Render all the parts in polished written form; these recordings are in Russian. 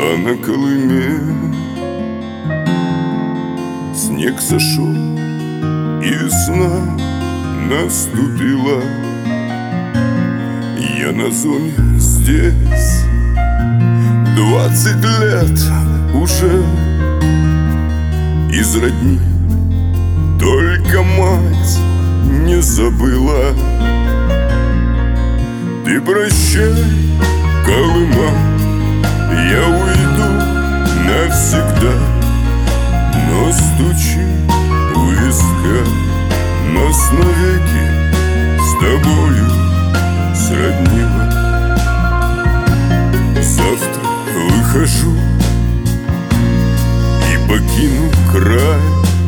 А на Колыме снег сошел, и весна наступила. Я на зоне здесь 20 лет уже. Из родни только мать не забыла. Ты прощай, Колыма, я уйду навсегда. Но стучи у виска, нас навеки с тобою сроднила. Завтра выхожу и покину край.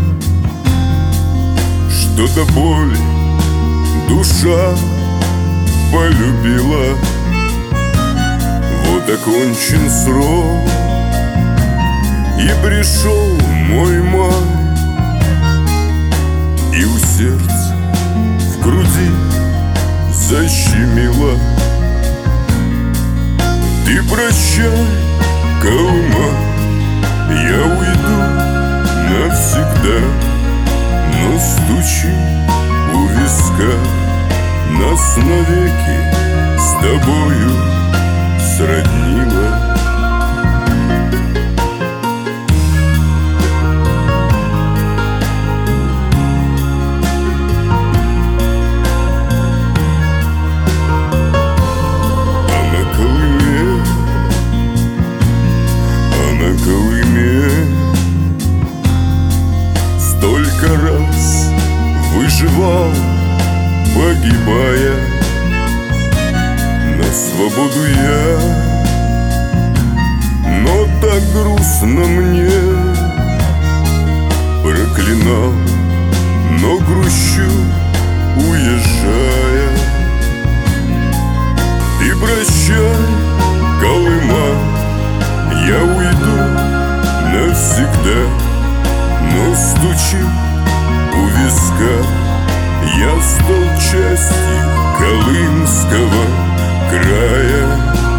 Что-то боль душа полюбила. Вот окончен срок, и пришел мой май. И у сердца в груди защемило. Ты прощай, Колыма, я уйду навсегда. Но стучи у виска, нас навеки с тобою сроднила. Столько раз выживал, погибая. На свободу я, но так грустно мне. Проклинал, но грущу, уезжая. Ты прощай, Колыма, я уйду навсегда. Но стучи у виска, я стал частью колымского края.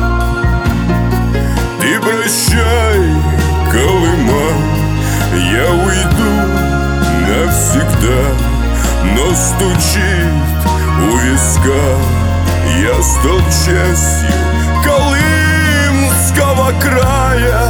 Ты прощай, Колыма, я уйду навсегда. Но стучит у виска, я стал частью колымского края.